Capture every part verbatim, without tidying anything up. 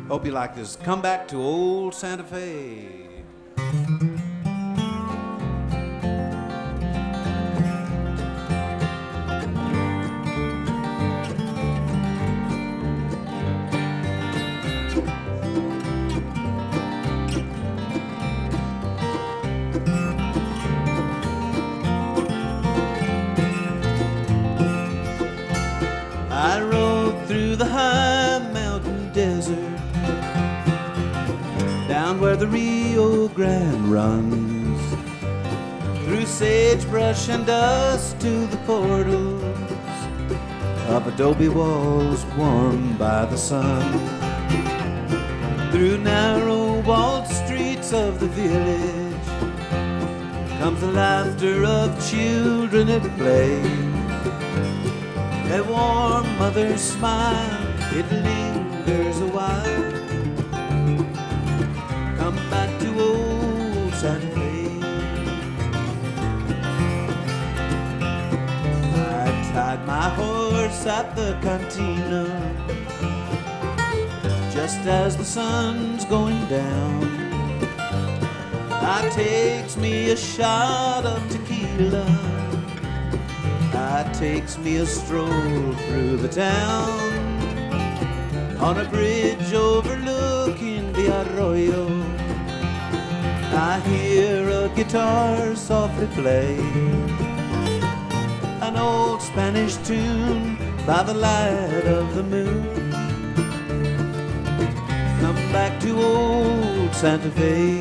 Hope you like this. Come back to old Santa Fe. I rode through the high mountain desert, down where the Rio Grande runs, through sagebrush and dust to the portals of adobe walls warmed by the sun, through narrow walled streets of the village comes the laughter of children at play. A warm mother's smile, it lingers a while. Come back to old Santa Fe. I tied my horse at the cantina just as the sun's going down. I takes me a shot of tequila, I takes me a stroll through the town. On a bridge overlooking the arroyo, I hear a guitar softly play an old Spanish tune by the light of the moon. Come back to old Santa Fe.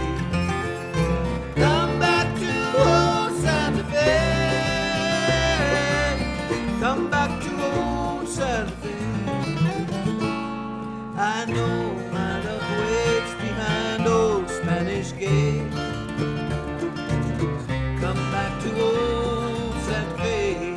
Come back to old Santa Fe. Come back to old Santa Fe. I know my love waits behind old Spanish Gate. Come back to old Santa Fe.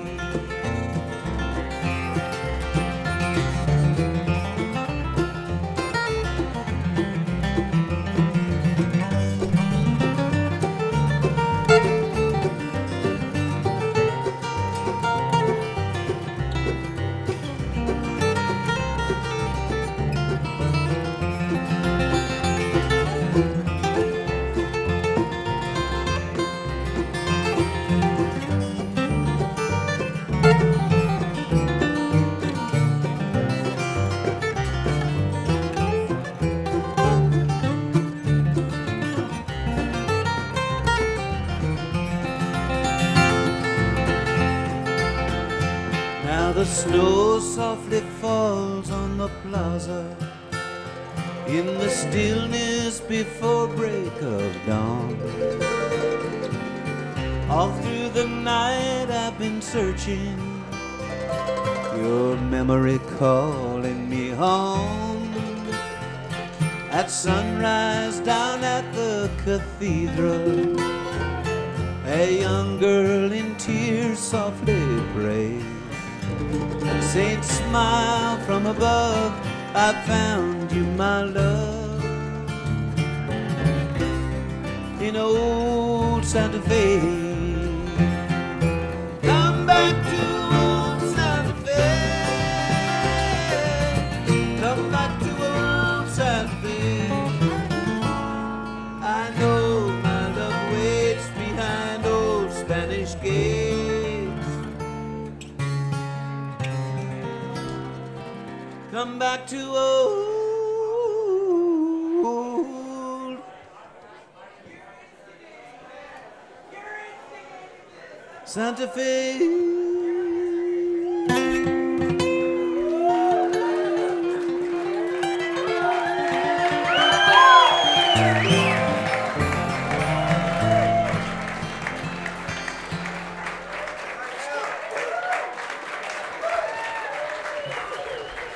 The snow softly falls on the plaza in the stillness before break of dawn. All through the night I've been searching, your memory calling me home. At sunrise down at the cathedral, a young girl in tears softly prays. Saints smile from above, I found you, my love, in old Santa Fe. Come back to old Santa Fe. Come back to old Santa Fe. I know my love waits behind old Spanish Gate. Come back to old Santa Fe.